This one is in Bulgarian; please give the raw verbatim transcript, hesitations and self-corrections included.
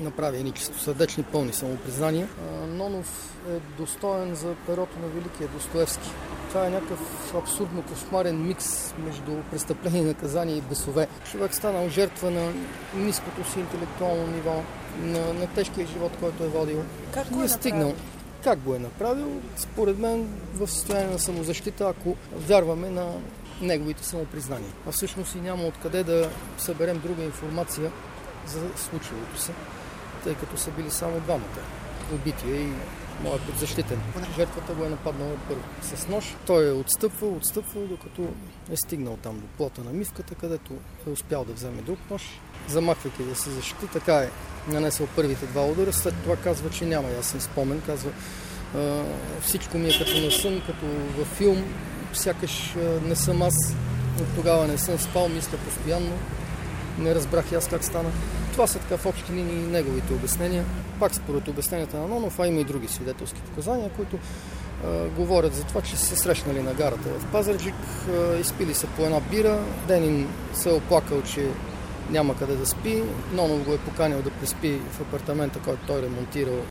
направи едни чистосърдечни пълни самопризнания. Нонов е достоен за перото на великия Достоевски. Това е някакъв абсурдно кошмарен микс между престъпление, наказание и бесове. Човек станал жертва на ниското си интелектуално ниво, на, на тежкия живот, който е водил. Как го е стигнал? Как го е направил? Според мен в състояние на самозащита, ако вярваме на неговите самопризнания. А всъщност и няма откъде да съберем друга информация за случилото се, тъй като са били само двамата. Убития и моят подзащитен. Жертвата го е нападнала първо с нож. Той е отстъпвал, отстъпвал, докато е стигнал там до плота на мивката, където е успял да вземе друг нож. Замахвайки да се защити, така е нанесъл първите два удара. След това казва, че няма ясен спомен. Казва, всичко ми е като на сън, като във филм. Сякаш не съм аз. От тогава не съм спал, мисля постоянно. Не разбрах и аз как стана. Това са така в общи линии неговите обяснения. Пак според обясненията на Нонов, а има и други свидетелски показания, които е, говорят за това, че са се срещнали на гарата в Пазарджик, е, изпили се по една бира. Денин се е оплакал, че няма къде да спи. Нонов го е поканил да преспи в апартамента, който той ремонтирал